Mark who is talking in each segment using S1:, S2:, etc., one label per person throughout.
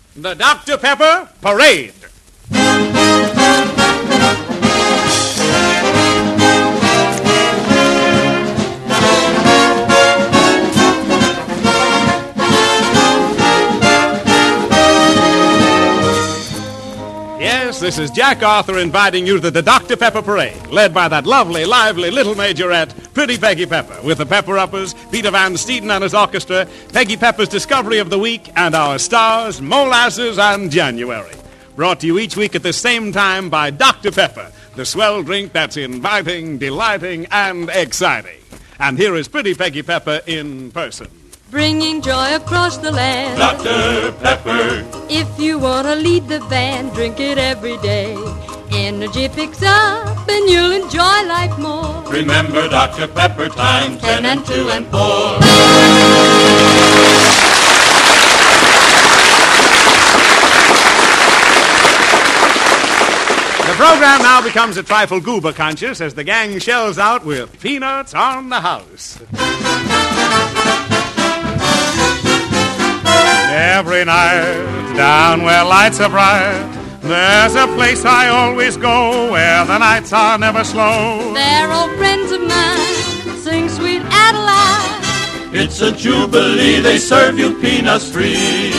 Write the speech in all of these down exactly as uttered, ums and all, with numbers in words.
S1: The Doctor Pepper Parade. Yes, this is Jack Arthur inviting you to the Doctor Pepper Parade, led by that lovely, lively little majorette, Pretty Peggy Pepper, with the Pepper-Uppers, Peter Van Steeden and his orchestra, Peggy Pepper's Discovery of the Week, and our stars, Molasses and January. Brought to you each week at the same time by Doctor Pepper, the swell drink that's inviting, delighting, and exciting. And here is Pretty Peggy Pepper in person.
S2: Bringing joy across the land.
S3: Doctor Pepper.
S2: If you want to lead the band, drink it every day. Energy picks up and you'll enjoy life more.
S3: Remember Doctor Pepper times ten and two and four.
S1: The program now becomes a trifle goober conscious as the gang shells out with Peanuts on the House. Every night, down where lights are bright, there's a place I always go where the nights are never slow.
S2: They're old friends of mine, sing Sweet Adeline.
S3: It's a jubilee, they serve you peanuts free.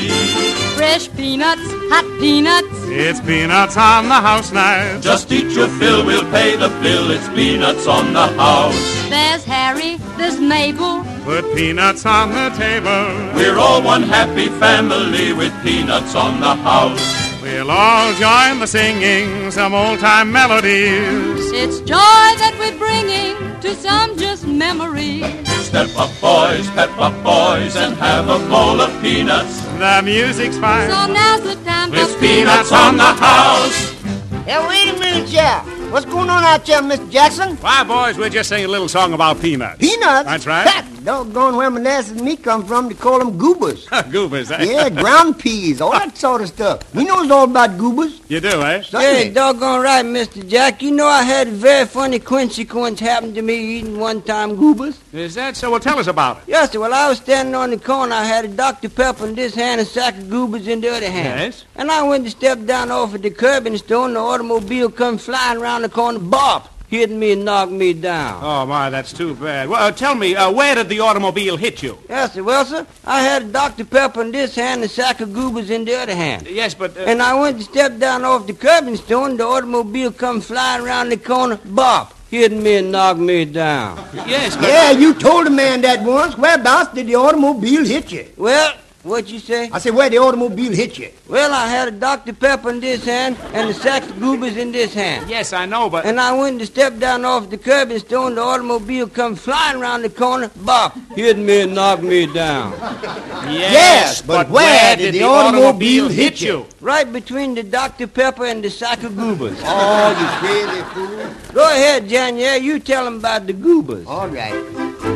S2: Fresh peanuts, hot peanuts.
S1: It's Peanuts on the House night.
S3: Just eat your fill, we'll pay the bill. It's Peanuts on the House.
S2: There's Harry, there's Mabel.
S1: Put peanuts on the table.
S3: We're all one happy family with Peanuts on the House.
S1: We'll all join the singing, some old-time melodies.
S2: It's joy that we're bringing to some just memories.
S3: Step up, boys, pep up, boys, and have a bowl of peanuts.
S1: The music's fine.
S2: So now's the time
S3: It's
S2: for
S3: Peanuts on the House.
S4: Hey, wait a minute, Jack. What's going on out there, Mister Jackson?
S1: Why, boys, we're just singing a little song about peanuts.
S4: Peanuts?
S1: That's right.
S4: That doggone where molasses and me come from, they call them goobers.
S1: Goobers, eh?
S4: Yeah, ground peas, all that sort of stuff. We knows all about goobers.
S1: You do, eh?
S5: Hey, doggone right, Mister Jack. You know I had a very funny consequence happen to me eating one-time goobers.
S1: Is that so? Well, tell us about it.
S5: Yes, sir. Well, I was standing on the corner. I had a Doctor Pepper in this hand and a sack of goobers in the other hand.
S1: Yes?
S5: And I went to step down off of the curb and stone. The automobile come flying around the corner. Bop! Hit me and knocked me down.
S1: Oh, my, that's too bad. Well, uh, tell me, uh, where did the automobile hit you?
S5: Yes, sir. Well, sir, I had a Doctor Pepper in this hand and a sack of goobers in the other hand.
S1: Yes, but... Uh...
S5: And I went to step down off the curbing stone. The automobile come flying around the corner. Bop! Hit me and knocked me down.
S1: Yes, but...
S4: Yeah, you told a man that once. Whereabouts did the automobile hit you?
S5: Well... What'd you say?
S4: I said, where the automobile hit you?
S5: Well, I had a Doctor Pepper in this hand and a sack of goobers in this hand.
S1: Yes, I know, but...
S5: And I went to step down off the curb and stone. The automobile come flying around the corner. Bop! Hit me and knocked me down.
S1: Yes,
S4: Yes, but where did the automobile hit you?
S5: Right between the Doctor Pepper and the sack of goobers.
S4: Oh, you crazy fool.
S5: Go ahead, Janier. You tell him about the goobers.
S4: All right.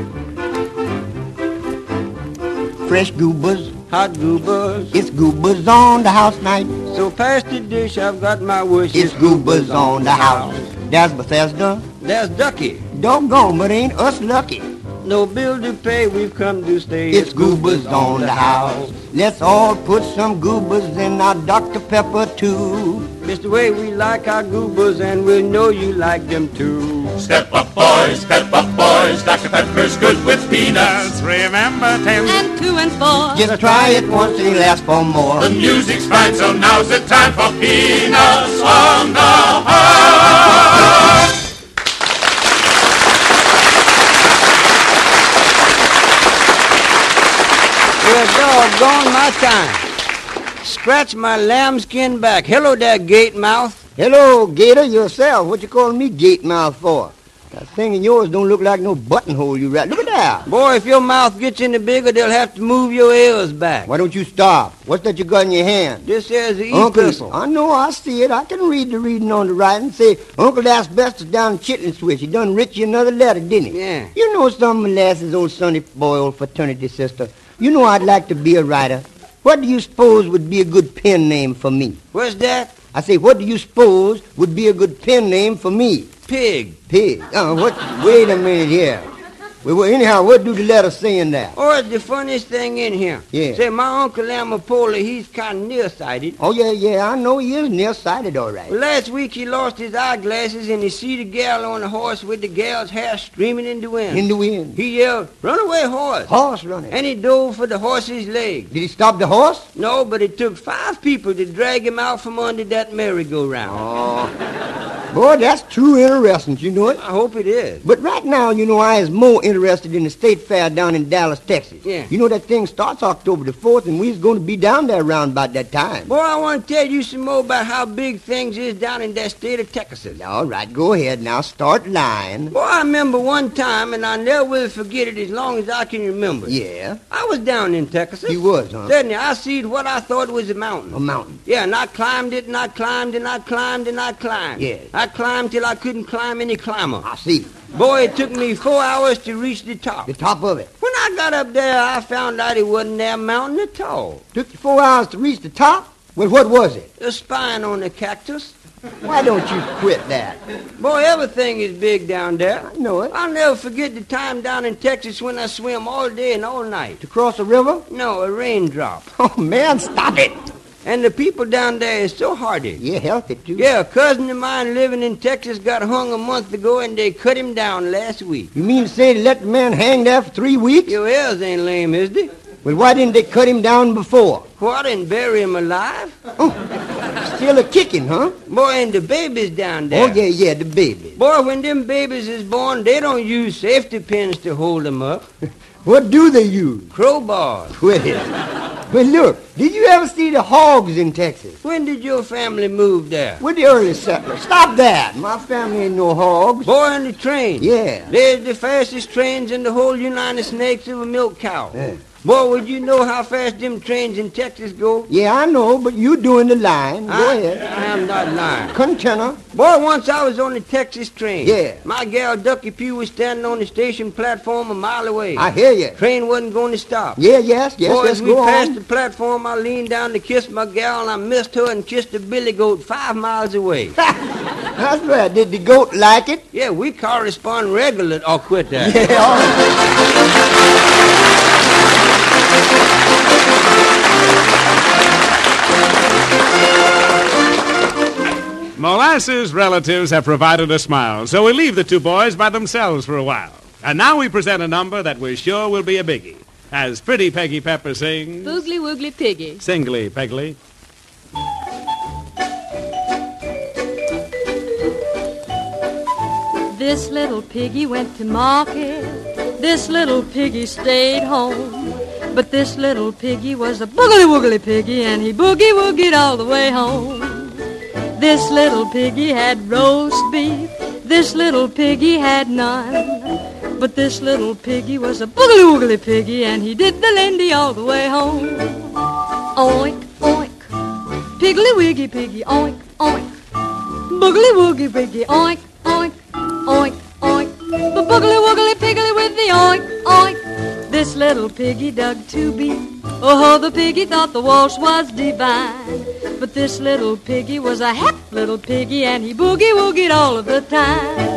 S4: Fresh goobers.
S5: Hot goobers.
S4: It's goobers on the house night.
S5: So pass the dish, I've got my wishes.
S4: It's goobers on the house. There's Bethesda.
S5: There's Ducky.
S4: Doggone, but ain't us lucky.
S5: No bill to pay, we've come to stay.
S4: It's goobers on the house. Let's all put some goobers in our Doctor Pepper too.
S5: It's the way we like our goobers, and we know you like them too.
S3: Step up, boys, pep up, boys. Doctor Pepper's good with peanuts.
S1: Remember ten...
S2: and two and four.
S4: Just try it once and you'll ask for more.
S3: The music's fine, so now's the time for Peanuts on the House.
S5: Well, doggone my time. Scratch my lambskin back. Hello there, gate mouth.
S4: Hello, Gator, yourself. What you calling me gate mouth for? That thing of yours don't look like no buttonhole you wrap. Look at that.
S5: Boy, if your mouth gets any bigger, they'll have to move your ears back.
S4: Why don't you stop? What's that you got in your hand?
S5: This here's the
S4: Uncle,
S5: epistle.
S4: I know, I see it. I can read the reading on the writing. Say, Uncle Asbestos down in Chitlin Switch. He done writ you another letter, didn't he?
S5: Yeah.
S4: You know some molasses, old Sonny boy, old fraternity sister. You know I'd like to be a writer. What do you suppose would be a good pen name for me?
S5: What's that?
S4: I say, what do you suppose would be a good pen name for me?
S5: Pig.
S4: Pig. Uh, what? Wait a minute here. Well, well, anyhow, what do the letter say in that?
S5: Oh, it's the funniest thing in here.
S4: Yeah.
S5: Say, my Uncle Amapola, he's kind of nearsighted.
S4: Oh, yeah, yeah, I know he is nearsighted, all right.
S5: Well, last week he lost his eyeglasses and he see the gal on the horse with the gal's hair streaming in the wind.
S4: In the wind.
S5: He yelled, "Run away, horse!"
S4: Horse running.
S5: And he dove for the horse's leg.
S4: Did he stop the horse?
S5: No, but it took five people to drag him out from under that merry-go-round.
S4: Oh, boy, that's too interesting, you know it.
S5: I hope it is.
S4: But right now, you know, I is more interested in the state fair down in Dallas, Texas.
S5: Yeah.
S4: You know that thing starts October the fourth, and we's going to be down there around about that time.
S5: Boy, I want to tell you some more about how big things is down in that state of Texas.
S4: All right, go ahead now. Start lying.
S5: Boy, I remember one time, and I never will forget it as long as I can remember.
S4: Yeah.
S5: I was down in Texas.
S4: You was, huh?
S5: Suddenly, I seen what I thought was a mountain.
S4: A mountain.
S5: Yeah, and I climbed it, and I climbed, and I climbed, and I climbed.
S4: Yeah.
S5: I climbed till I couldn't climb any climber.
S4: I see.
S5: Boy, it took me four hours to reach the top.
S4: The top of it.
S5: When I got up there, I found out it wasn't that mountain at all.
S4: Took you four hours to reach the top? Well, what was it?
S5: A spine on the cactus.
S4: Why don't you quit that?
S5: Boy, everything is big down there.
S4: I know it.
S5: I'll never forget the time down in Texas when I swim all day and all night.
S4: To cross a river?
S5: No, a raindrop.
S4: Oh, man, stop it.
S5: And the people down there is so hardy.
S4: Yeah, healthy, too.
S5: Yeah, a cousin of mine living in Texas got hung a month ago, and they cut him down last week.
S4: You mean to say they let the man hang there for three weeks?
S5: Your ears ain't lame, is they?
S4: Well, why didn't they cut him down before?
S5: What, and bury him alive?
S4: Still a kicking, huh?
S5: Boy, and the babies down there.
S4: Oh, yeah, yeah, the baby.
S5: Boy, when them babies is born, they don't use safety pins to hold them up.
S4: What do they use?
S5: Crowbars.
S4: Well, well, look, did you ever see the hogs in Texas?
S5: When did your family move there?
S4: With the early settlers. Stop that. My family ain't no hogs.
S5: Boy, on the train.
S4: Yeah.
S5: There's the fastest trains in the whole United States of a milk cow.
S4: Yeah.
S5: Boy, would you know how fast them trains in Texas go?
S4: Yeah, I know, but you doing the line. Go
S5: I,
S4: ahead.
S5: I am not lying.
S4: Contenna.
S5: Boy, once I was on the Texas train.
S4: Yeah.
S5: My gal Ducky Pugh was standing on the station platform a mile away.
S4: I hear you.
S5: Train wasn't going to stop.
S4: Yeah, yes, yes,
S5: Boy,
S4: yes,
S5: as we
S4: go
S5: passed
S4: on.
S5: the platform, I leaned down to kiss my gal, and I missed her and kissed a billy goat five miles away.
S4: That's right. Did the goat like it?
S5: Yeah, we correspond regularly. Oh, quit that.
S4: Yeah,
S1: Molasses relatives have provided a smile, so we leave the two boys by themselves for a while. And now we present a number that we're sure will be a biggie, as Pretty Peggy Pepper sings...
S2: Boogly Woogly Piggy.
S1: Singly, Pegly.
S2: This little piggy went to market. This little piggy stayed home. But this little piggy was a boogly woogly piggy, and he boogie woogied all the way home. This little piggy had roast beef. This little piggy had none. But this little piggy was a boogly woogly piggy, and he did the Lindy all the way home. Oink, oink, piggly wiggy piggy, oink, oink. Boogly woogie piggy, oink, oink, oink, oink. The boogly woogly piggly with the oink, oink. This little piggy dug two beat. Oh, the piggy thought the waltz was divine. But this little piggy was a hep little piggy, and he boogie woogied all of the time.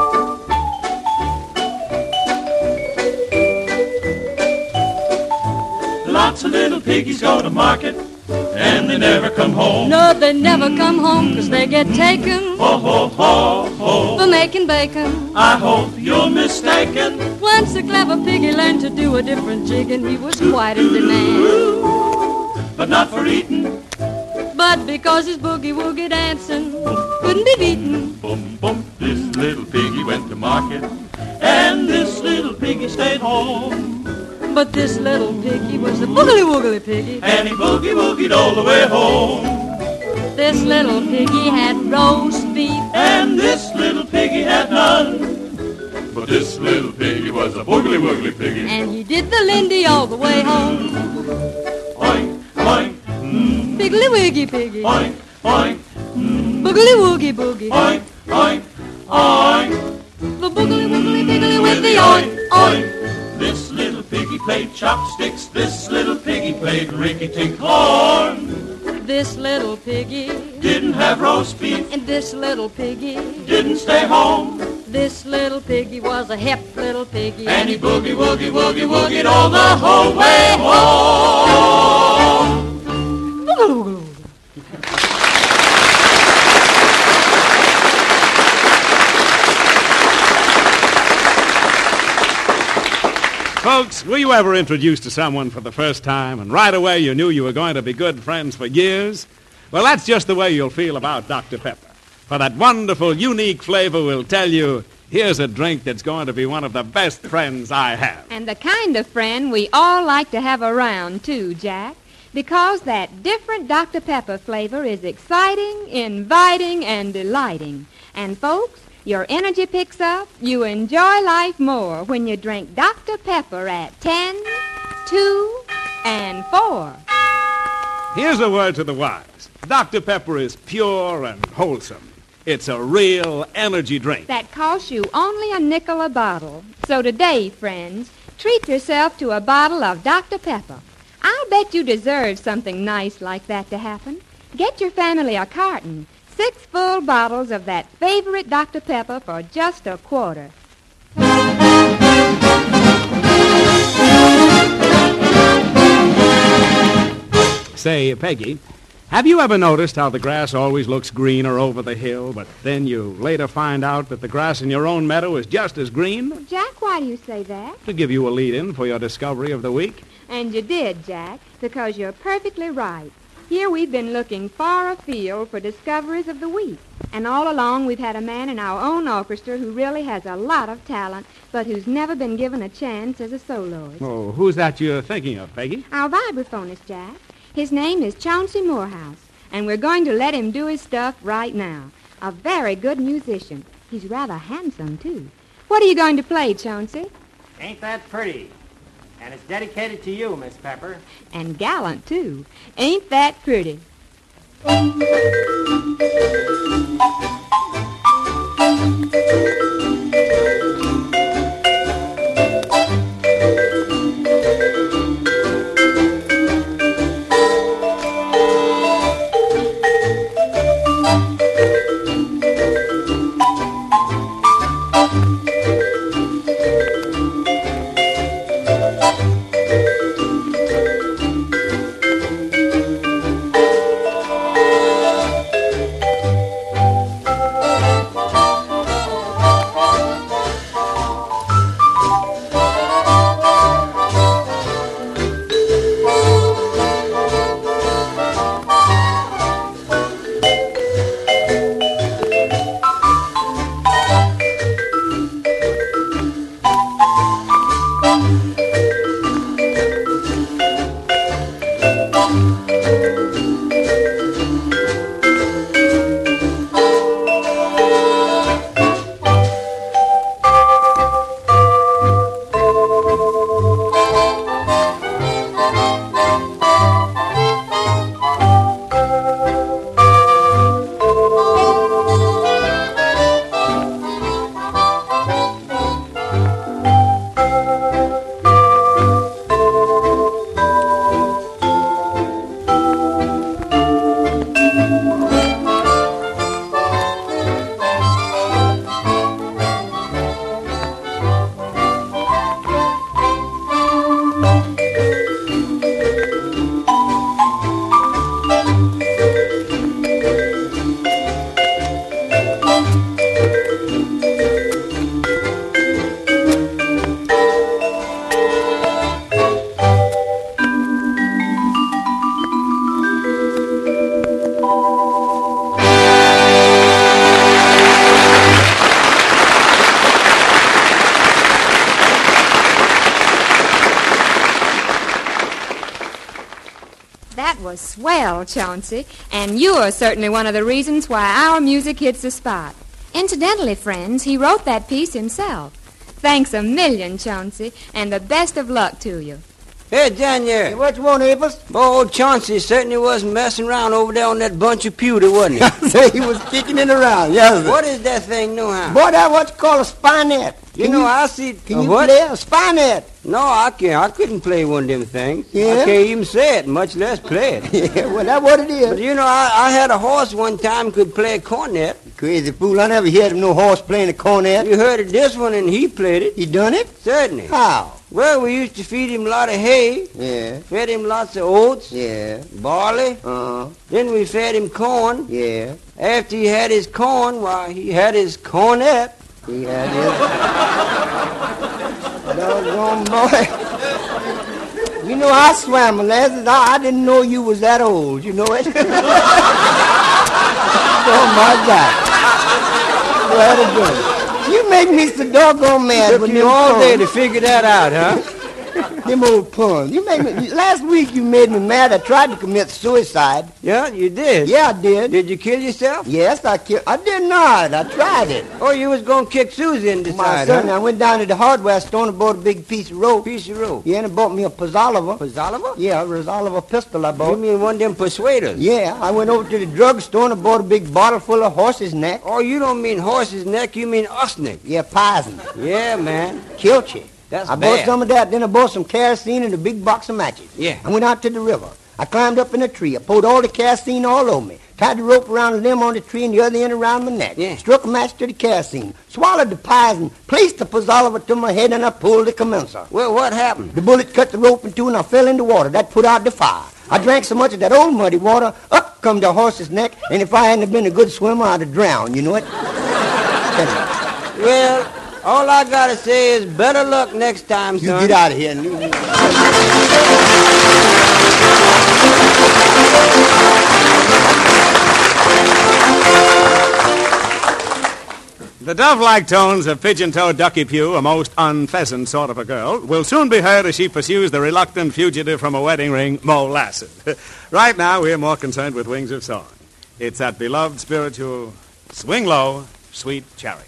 S3: Lots of little piggies go to market, and they never come home.
S2: No, they never come home, 'cause they get taken
S3: Ho, ho, ho, ho.
S2: for making bacon.
S3: I hope you're mistaken.
S2: Once a clever piggy learned to do a different jig, and he was quite in demand.
S3: But not for eating.
S2: But because his boogie-woogie dancing couldn't be beaten.
S3: Boom, boom. This little piggy went to market, and this little piggy stayed home.
S2: But this little piggy was a boogly-woogly piggy.
S3: And he boogie-woogied all the way home.
S2: This little piggy had roast beef.
S3: And this little piggy had none. But this little piggy was a boogly-woogly piggy.
S2: And he did the Lindy all the way home.
S3: Oink, oink, mm,
S2: Piggly-wiggy piggy.
S3: oink, oink, mm,
S2: Boogly-woogie boogie.
S3: oink, oink, oink.
S2: The boogly-woogly piggly with the oink, oink.
S3: This little piggy played chopsticks. This little piggy played rickety horn.
S2: This little piggy
S3: Didn't have roast beef.
S2: and this little piggy.
S3: Didn't stay home.
S2: This little piggy was a hip little piggy.
S3: And he boogie, woogie, woogie, woogied all the whole way home.
S1: Folks, were you ever introduced to someone for the first time and right away you knew you were going to be good friends for years? Well, that's just the way you'll feel about Doctor Pepper. For that wonderful, unique flavor will tell you, here's a drink that's going to be one of the best friends I have.
S6: And the kind of friend we all like to have around, too, Jack. Because that different Doctor Pepper flavor is exciting, inviting, and delighting. And, folks, your energy picks up, you enjoy life more when you drink Doctor Pepper at ten, two, and four.
S1: Here's a word to the wise. Doctor Pepper is pure and wholesome. It's a real energy drink.
S6: That costs you only a nickel a bottle. So today, friends, treat yourself to a bottle of Doctor Pepper. I'll bet you deserve something nice like that to happen. Get your family a carton. Six full bottles of that favorite Doctor Pepper for just a quarter.
S1: Say, Peggy, have you ever noticed how the grass always looks greener over the hill, but then you later find out that the grass in your own meadow is just as green?
S6: Jack, why do you say that?
S1: To give you a lead-in for your discovery of the week.
S6: And you did, Jack, because you're perfectly right. Here we've been looking far afield for discoveries of the week. And all along we've had a man in our own orchestra who really has a lot of talent, but who's never been given a chance as a soloist.
S1: Oh, who's that you're thinking of, Peggy?
S6: Our vibraphonist, Jack. His name is Chauncey Morehouse, and we're going to let him do his stuff right now. A very good musician. He's rather handsome, too. What are you going to play, Chauncey?
S7: Ain't That Pretty? And it's dedicated to you, Miss Pepper.
S6: And gallant, too. Ain't that pretty? That was swell, Chauncey, and you're certainly one of the reasons why our music hits the spot. Incidentally, friends, he wrote that piece himself. Thanks a million, Chauncey, and the best of luck to you.
S5: Hey, Daniel.
S4: Hey, what you want, Abels?
S5: Boy, old Chauncey certainly wasn't messing around over there on that bunch of pewter, wasn't he?
S4: Say he was kicking it around, yes, sir.
S5: What is that thing, nohow?
S4: Boy, that's what you call a spinet.
S5: You
S4: Can
S5: know, I see...
S4: Can
S5: uh,
S4: you
S5: what?
S4: play a spinet?
S5: No, I can't. I couldn't play one of them things.
S4: Yeah?
S5: I can't even say it, much less play it.
S4: Yeah, well, that's what it
S5: But
S4: is.
S5: you know, I, I had a horse one time could play a cornet.
S4: Crazy fool, I never heard of no horse playing the cornet.
S5: You heard of this one, and he played it.
S4: He done it?
S5: Certainly.
S4: How?
S5: Well, we used to feed him a lot of hay,
S4: Yeah,
S5: fed him lots of oats,
S4: yeah,
S5: barley.
S4: uh-huh,
S5: Then we fed him corn.
S4: yeah.
S5: After he had his corn, why, he had his cornet.
S4: He had his... Doggone boy. You know, I swam, molasses. I, I didn't know you was that old, you know it? Oh, my God. What a good. You make me so doggone mad
S5: Took
S4: with
S5: you
S4: them
S5: all day
S4: puns.
S5: to figure that out, huh?
S4: Them old puns. You make me... Last week you made me mad. I tried to commit suicide.
S5: Yeah, you did.
S4: Yeah, I did.
S5: Did you kill yourself?
S4: Yes, I killed... I did not. I tried it.
S5: Oh, you was going to kick Susie in the
S4: My
S5: side,
S4: son,
S5: huh?
S4: I went down to the hardware store and bought a big piece of rope.
S5: Piece of rope.
S4: Yeah, and I bought me a Pazoliver.
S5: Pazoliver?
S4: Yeah, a Resolver pistol I
S5: You
S4: bought.
S5: mean one of them persuaders?
S4: Yeah, I went over to the drugstore and I bought a big bottle full of horse's neck.
S5: Oh, you don't mean horse's neck, you mean usneck.
S4: Yeah, poison.
S5: Yeah, man.
S4: Killed you.
S5: That's
S4: I
S5: bad.
S4: bought some of that, then I bought some kerosene and a big box of matches.
S5: Yeah.
S4: I went out to the river. I climbed up in a tree. I poured all the kerosene all over me. Tied the rope around a limb on the tree and the other end around my neck.
S5: Yeah.
S4: Struck a match to the kerosene. Swallowed the poison. Placed the Pazoliver to my head and I pulled the commencer.
S5: Well, what happened?
S4: The bullet cut the rope in two and I fell in the water. That put out the fire. I drank so much of that old muddy water, up come the horse's neck, and if I hadn't been a good swimmer, I'd have drowned, you know it?
S5: Well, all I gotta say is better luck next time,
S4: You
S5: son.
S4: get out of here. And leave me.
S1: The dove-like tones of pigeon-toed Ducky Pugh, a most unpheasant sort of a girl, will soon be heard as she pursues the reluctant fugitive from a wedding ring, molasses. Right now, we're more concerned with Wings of Song. It's that beloved spiritual Swing Low, Sweet Chariot.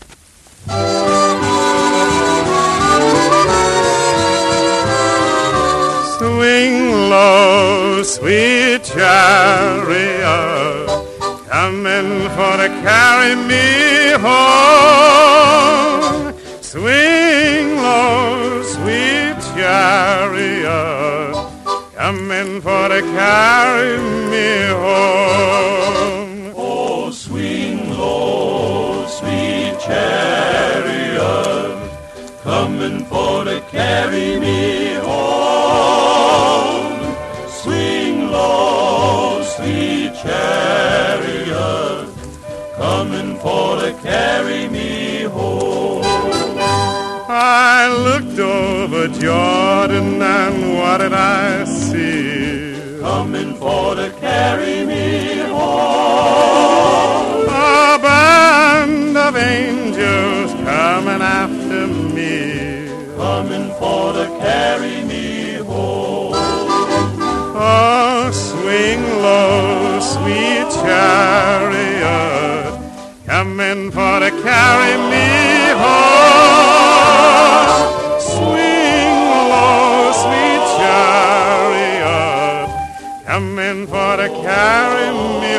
S1: Swing low, sweet chariot, coming for to carry me home. Swing low, sweet chariot, coming for to carry me home.
S3: Oh, swing low, sweet chariot, coming for to carry me home. Swing low, sweet chariot, coming for to carry me home.
S1: I looked over Jordan and what did I see?
S3: Coming for to carry me home.
S1: A band of angels coming after me.
S3: Coming for to carry me home.
S1: Oh, swing low, sweet chariot, coming for to carry me home. Swing low, sweet chariot, coming for to carry me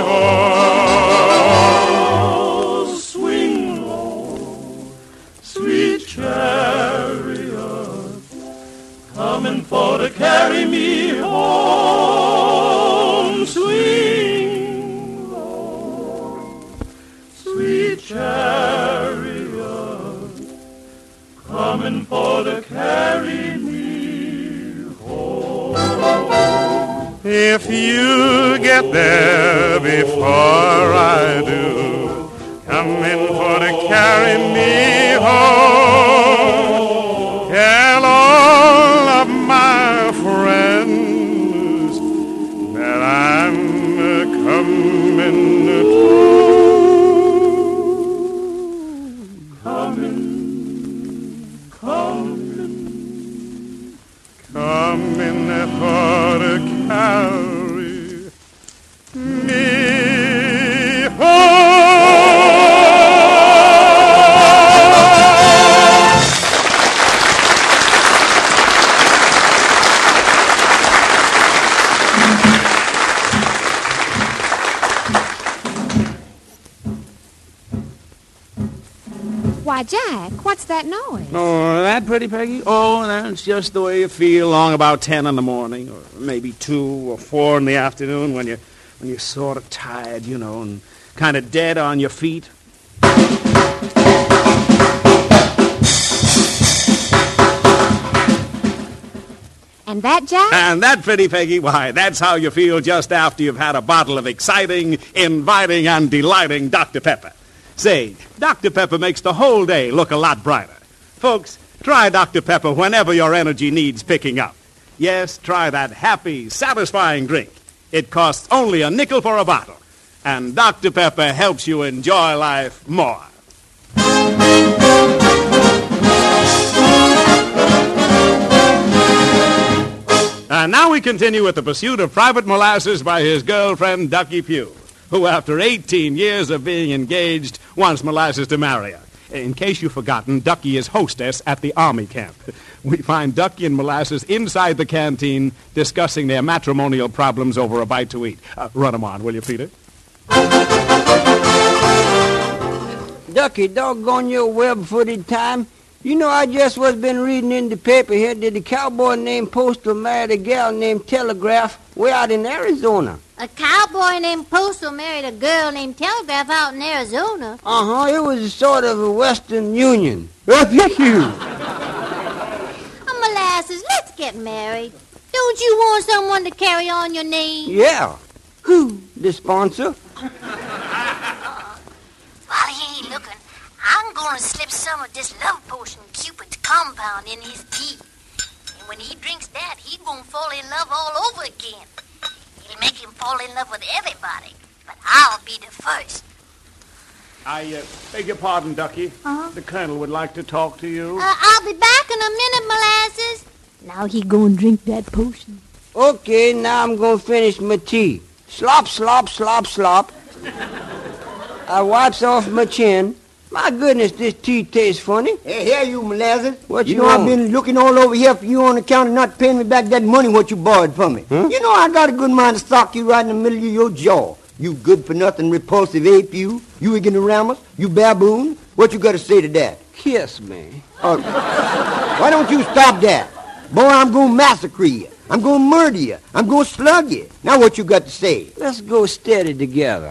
S1: home.
S3: Swing low, sweet chariot, coming for to carry me home. Swing low, sweet chariot, coming for to carry me home.
S1: If you get there before I do, come in for to carry me home. Tell all of my friends that I'm coming to.
S3: Coming, coming,
S1: Coming for to carry me home.
S6: Why, Jack, what's that noise?
S1: Oh, that, Pretty Peggy? Oh, that's just the way you feel along about ten in the morning, or maybe two or four in the afternoon when you when you're sort of tired, you know, and kind of dead on your feet.
S6: And that, Jack?
S1: And that, Pretty Peggy, why, that's how you feel just after you've had a bottle of exciting, inviting, and delighting Doctor Pepper. Say, Doctor Pepper makes the whole day look a lot brighter. Folks, try Doctor Pepper whenever your energy needs picking up. Yes, try that happy, satisfying drink. It costs only a nickel for a bottle. And Doctor Pepper helps you enjoy life more. And now we continue with the pursuit of Private Molasses by his girlfriend, Ducky Pugh, who, after eighteen years of being engaged, wants Molasses to marry her. In case you've forgotten, Ducky is hostess at the Army camp. We find Ducky and Molasses inside the canteen discussing their matrimonial problems over a bite to eat. Uh, run 'em on, will you, Peter?
S5: Ducky, doggone your web-footed time. You know, I just was been reading in the paper here that the cowboy named Postal married a gal named Telegraph way out in Arizona.
S8: A cowboy named Postal married a girl named Telegraph out in Arizona.
S5: Uh-huh, it was a sort of a Western Union. Thank you.
S8: Oh, Molasses, let's get married. Don't you want someone to carry on your name?
S5: Yeah. Who? The sponsor?
S8: While he ain't looking, I'm going to slip some of this love potion Cupid's compound in his tea. And when he drinks that, he's going to fall in love all over again. It'll make him fall in love with everybody. But I'll be the first.
S1: I uh, beg your pardon, Ducky.
S8: Uh-huh.
S1: The Colonel would like to talk to you.
S8: Uh, I'll be back in a minute, Molasses. Now he going to drink that potion.
S5: Okay, now I'm going to finish my tea. Slop, slop, slop, slop. I wipes off my chin. My goodness, this tea tastes funny.
S4: Hey, here you, Molasses.
S5: What
S4: you
S5: you
S4: know
S5: want?
S4: I've been looking all over here for you on account of not paying me back that money what you borrowed from me.
S5: Huh?
S4: You know I got a good mind to sock you right in the middle of your jaw. You good-for-nothing repulsive ape, you. You ignoramus. You baboon. What you got to say to that?
S5: Kiss me.
S4: Uh, why don't you stop that? Boy, I'm going to massacre you. I'm going to murder you. I'm going to slug you. Now what you got to say?
S5: Let's go steady together.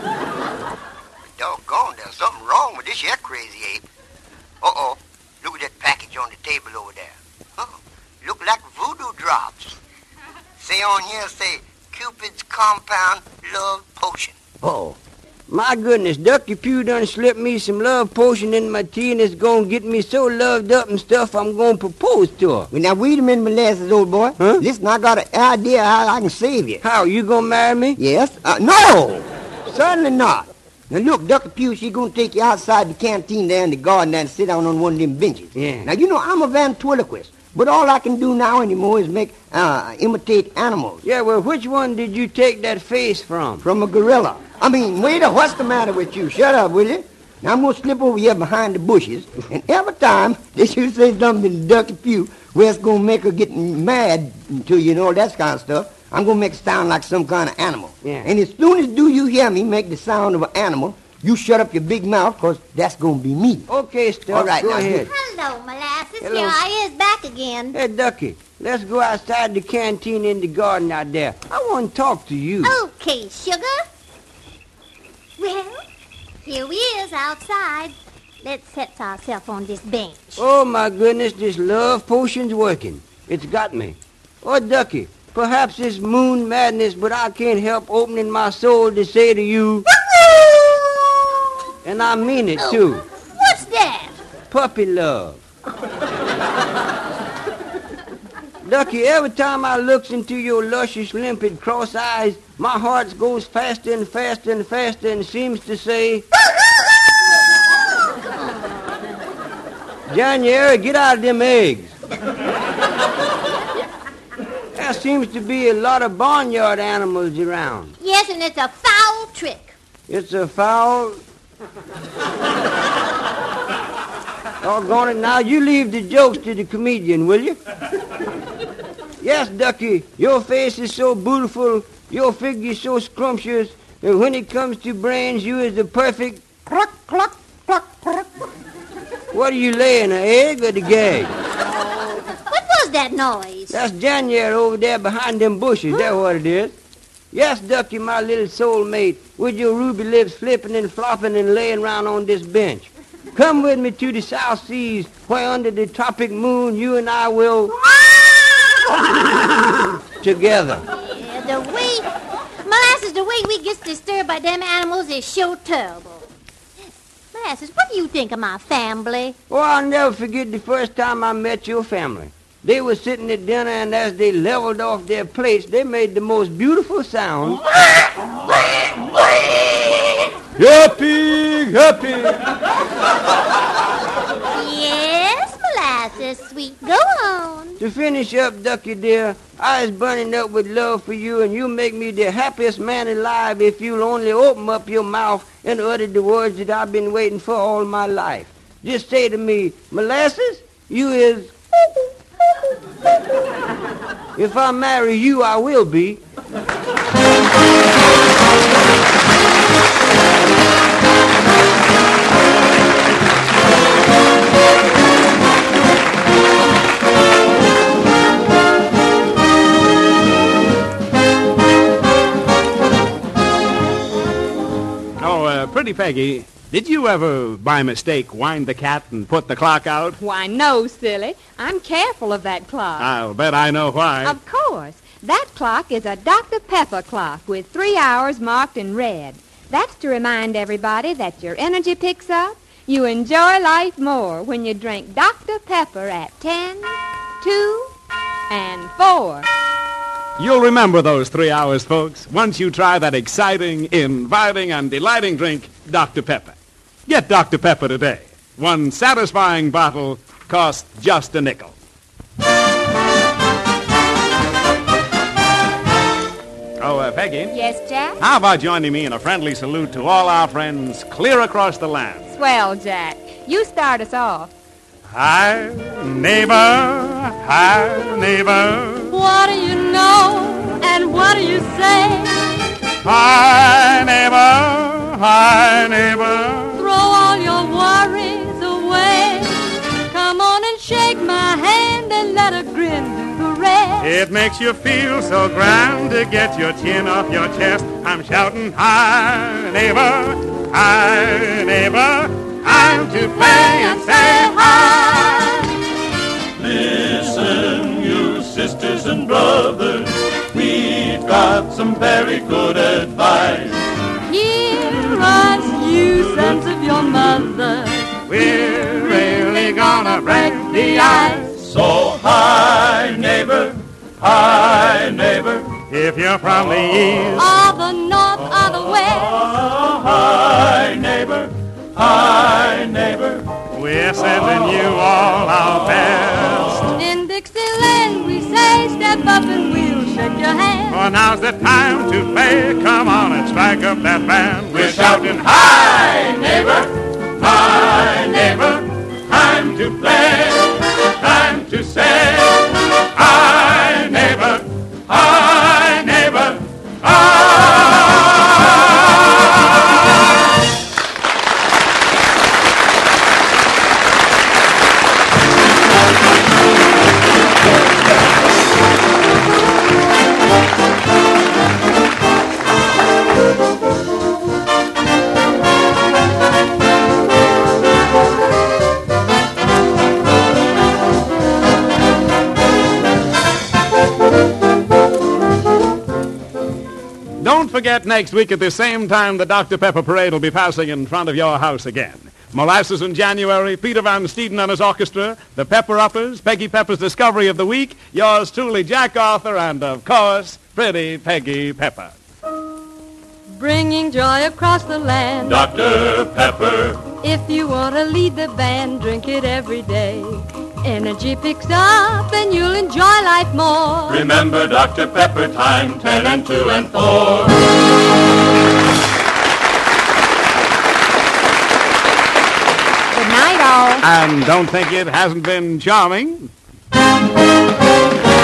S4: Doggone, there's something wrong with this here crazy ape. Uh-oh. Look at that package on the table over there. Oh, look like voodoo drops. Say on here, say, Cupid's compound love potion. Uh-oh.
S5: My goodness, Ducky Pugh done slipped me some love potion in my tea, and it's gonna get me so loved up and stuff I'm gonna propose to her.
S4: Well, now, wait a minute, Molasses, old boy.
S5: Huh?
S4: Listen, I got an idea how I can save you.
S5: How, you gonna marry me?
S4: Yes? Uh, no! Certainly not. Now, look, Ducky Pugh, she gonna take you outside the canteen there in the garden and sit down on one of them benches.
S5: Yeah.
S4: Now, you know, I'm a ventriloquist, but all I can do now anymore is make, uh, imitate animals.
S5: Yeah, well, which one did you take that face from?
S4: From a gorilla. I mean, waiter, what's the matter with you? Shut up, will you? Now, I'm gonna slip over here behind the bushes, and every time that you say something to Ducky Pugh where it's gonna make her get mad to you and all that kind of stuff, I'm gonna make it sound like some kind of animal.
S5: Yeah.
S4: And as soon as do you hear me make the sound of an animal, you shut up your big mouth, because that's gonna be me.
S5: Okay, Stuff,
S4: All right,
S5: go
S4: now,
S5: ahead.
S8: Hello, Molasses.
S5: Hello.
S8: Here I is back again.
S5: Hey, Ducky, let's go outside the canteen in the garden out there. I want to talk to you.
S8: Okay, sugar. Well, here we is outside. Let's set ourselves on this bench.
S5: Oh, my goodness, this love potion's working. It's got me. Oh, Ducky, perhaps it's moon madness, but I can't help opening my soul to say to you, and I mean it, too,
S8: What's that?
S5: puppy love. Ducky, every time I looks into your luscious, limpid, cross eyes, my heart goes faster and faster and faster and seems to say, January, get out of them eggs. There seems to be a lot of barnyard animals around.
S8: Yes, and it's a foul trick.
S5: It's a foul... Doggone it, now you leave the jokes to the comedian, will you? Yes, Ducky, your face is so beautiful, your figure so scrumptious, and when it comes to brains, you is the perfect... Cluck, cluck, cluck, cluck. What are you laying, an egg or the gag?
S8: What was that noise?
S5: That's January over there behind them bushes. Huh? That's what it is. Yes, Ducky, my little soulmate, with your ruby lips flipping and flopping and laying round on this bench. Come with me to the South Seas, where under the tropic moon you and I will... together.
S8: Yeah, the way... Molasses, the way we gets disturbed by them animals is sure terrible. Molasses, what do you think of my family?
S5: Oh, I'll never forget the first time I met your family. They were sitting at dinner, and as they leveled off their plates, they made the most beautiful sound. Yuppie, yuppie.
S8: Yes, Molasses, sweet. Go on.
S5: To finish up, Ducky dear, I was burning up with love for you, and you make me the happiest man alive if you'll only open up your mouth and utter the words that I've been waiting for all my life. Just say to me, Molasses, you is... If I marry you, I will be.
S1: Oh, uh, Pretty Peggy, did you ever, by mistake, wind the cat and put the clock out?
S6: Why, no, silly. I'm careful of that clock.
S1: I'll bet I know why.
S6: Of course. That clock is a Doctor Pepper clock with three hours marked in red. That's to remind everybody that your energy picks up, you enjoy life more when you drink Doctor Pepper at ten, two, and four.
S1: You'll remember those three hours, folks, once you try that exciting, inviting, and delighting drink, Doctor Pepper. Get Doctor Pepper today. One satisfying bottle costs just a nickel. Oh, uh, Peggy?
S6: Yes, Jack?
S1: How about joining me in a friendly salute to all our friends clear across the land?
S6: Swell, Jack. You start us off.
S1: Hi, neighbor, hi, neighbor.
S2: What do you know, and what do you say?
S1: Hi, neighbor, hi, neighbor.
S2: Throw all your worries away. Come on and shake my hand and let a grin do the rest.
S1: It makes you feel so grand to get your chin off your chest. I'm shouting, hi, neighbor, hi, neighbor. I'm to play and say hi.
S3: Listen, you sisters and brothers, we've got some very good advice.
S2: Hear us, you sons of your mothers.
S1: We're really gonna break the ice.
S3: So hi, neighbor, hi, neighbor.
S1: If you're from the east
S2: or the north or the west.
S3: Oh, hi, neighbor, hi, neighbor.
S1: We're sending you all our best.
S2: In Dixieland we say step up and we'll shake your hand.
S1: For now's the time to play. Come on and strike up that band.
S3: We're shouting, hi, neighbor, hi, neighbor. Time to play, time to say, hi, neighbor, hi, neighbor, hi.
S1: Don't forget, next week at the same time, the Doctor Pepper Parade will be passing in front of your house again. Molasses in January, Peter Van Steeden and his orchestra, the Pepper Uppers, Peggy Pepper's Discovery of the Week, yours truly, Jack Arthur, and, of course, Pretty Peggy Pepper.
S2: Bringing joy across the land.
S3: Doctor Pepper.
S2: If you want to lead the band, drink it every day. Energy picks up and you'll enjoy life more.
S3: Remember Doctor Pepper, time ten and two and four.
S6: Good night, all.
S1: And don't think it hasn't been charming.